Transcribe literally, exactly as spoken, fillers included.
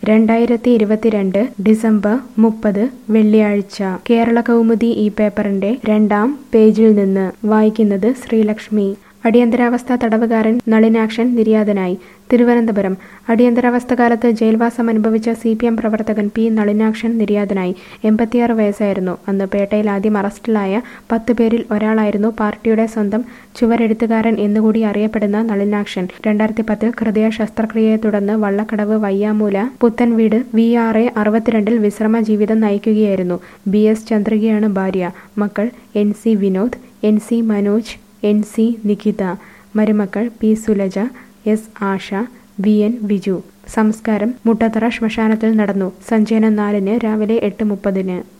രണ്ടായിരത്തി ഇരുപത്തിരണ്ട് ഡിസംബർ മുപ്പത് വെള്ളിയാഴ്ച കേരള കൗമുദി ഈ പേപ്പറിന്റെ രണ്ടാം പേജിൽ നിന്ന് വായിക്കുന്നത് ശ്രീലക്ഷ്മി. അടിയന്തരാവസ്ഥ തടവുകാരൻ നളിനാക്ഷൻ നിര്യാതനായി. തിരുവനന്തപുരം. അടിയന്തരാവസ്ഥ കാലത്ത് ജയിൽവാസം അനുഭവിച്ച സി പി എം പ്രവർത്തകൻ പി നളിനാക്ഷൻ നിര്യാതനായി. എൺപത്തിയാറ് വയസ്സായിരുന്നു. അന്ന് പേട്ടയിൽ ആദ്യം അറസ്റ്റിലായ പത്ത് പേരിൽ ഒരാളായിരുന്നു പാർട്ടിയുടെ സ്വന്തം ചുവരെഴുത്തുകാരൻ എന്നുകൂടി അറിയപ്പെടുന്ന നളിനാക്ഷൻ. രണ്ടായിരത്തി പത്തിൽ ഹൃദയ ശസ്ത്രക്രിയയെ തുടർന്ന് Vallakkadavu Vayyamoola Puthenveedu V R A അറുപത്തിരണ്ടിൽ വിശ്രമ ജീവിതം നയിക്കുകയായിരുന്നു. ബി എസ് ചന്ദ്രികയാണ് ഭാര്യ. മക്കൾ N C Vinod, N C Manoj, N C Nikhitha. മരുമക്കൾ P Sulaja, S Asha, V N Viju. സംസ്കാരം മുട്ടത്തറ ശ്മശാനത്തിൽ നടന്നു. സഞ്ചയനം നാലിന് രാവിലെ എട്ട് മുപ്പതിന്.